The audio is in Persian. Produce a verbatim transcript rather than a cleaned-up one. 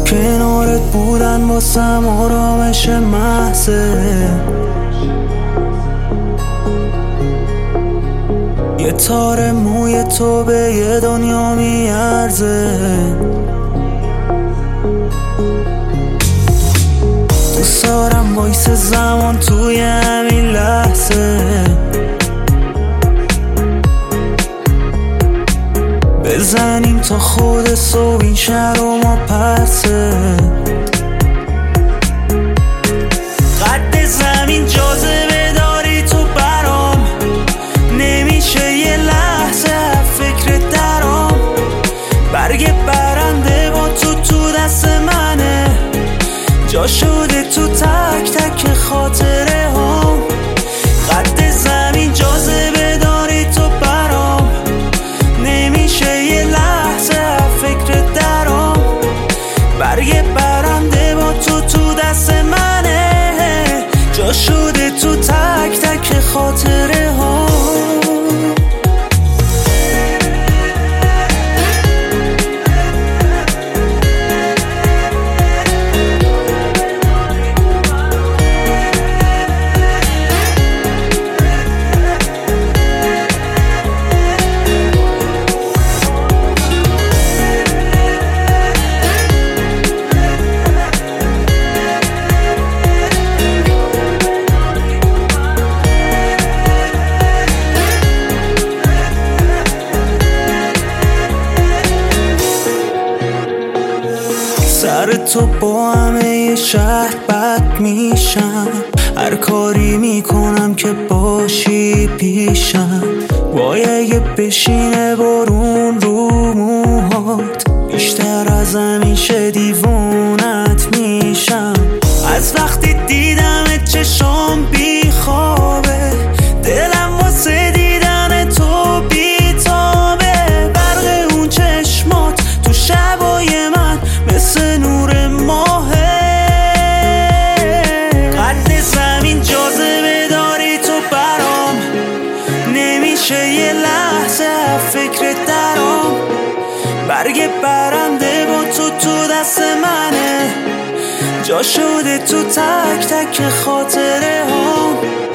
کنارت بودن واسم آرامش محضه. یه تار موی تو به یه دنیا میارزه. دوست دارم وایس زمان توی همین لحظه، بزنیم تا خود صبح این شهر و ما پسه. قد زمین جاذبه داری تو برام، نمیشه یه لحظه فکر درام. برگ برنده با تو تو دست منه، جا شده تو تک تک خاطره هم. قد زمین جاذبه داری تو برام، نمیشه یه لحظه فکر درام. برگ برنده با تو تو دست منه، جا شده تو تک تک خاطره ها. سر تو با همه شهر بد میشم، هر کاری میکنم که باشی پیشم. وای اگه بشینه بارون رو موهات، بیشتر از همیشه دیوونت میشم. از وقتی دیدمت چشام بی خوابه، دلم واسه دیدن تو بی تابه. برق اون چشمات تو شبای من مثل نور ماهه. قد زمین جاذبه داری تو برام، نمیشه یه لحظه فکر درام. برگ برنده با تو تو دست منه، جا شده تو تک تک خاطره هم.